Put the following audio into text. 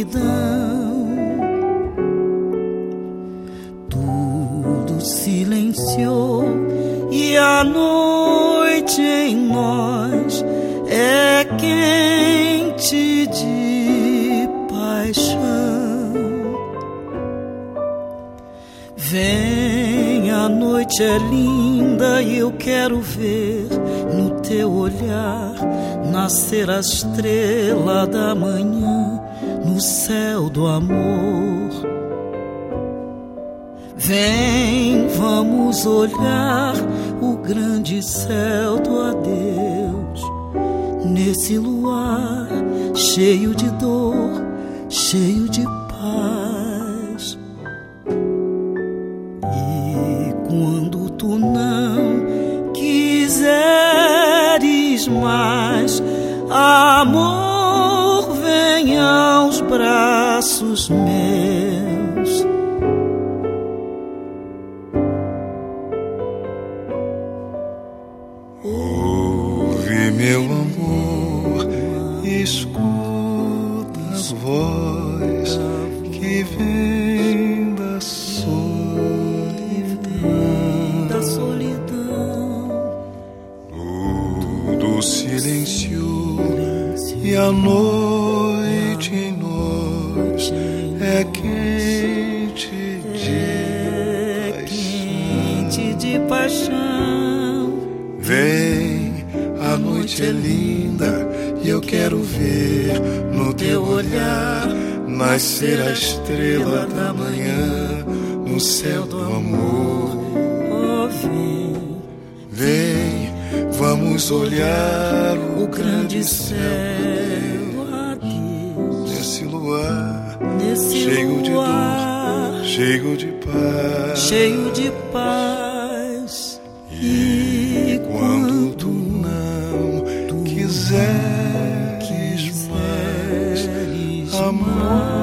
solidão. Tudo silenciou e a noite em nós é quente de paixão. Vem, a noite é linda e eu quero ver no teu olhar nascer a estrela da manhã no céu do amor. Vem, vamos olhar o grande céu do adeus, nesse luar cheio de dor, cheio de paz. E quando tu não quiseres mais, amor, vem aos braços meus. Ouve, meu amor, escuta a voz que vem da solidão. Tudo silenciou e a noite em nós é quente de paixão. Vem, a noite é linda e eu quero ver no teu olhar nascer a estrela da manhã no céu do amor. Oh, vem, vem, vamos olhar o grande céu, adeus, nesse luar, cheio de dor, cheio de paz. E quando tu não quiseres mais, amor,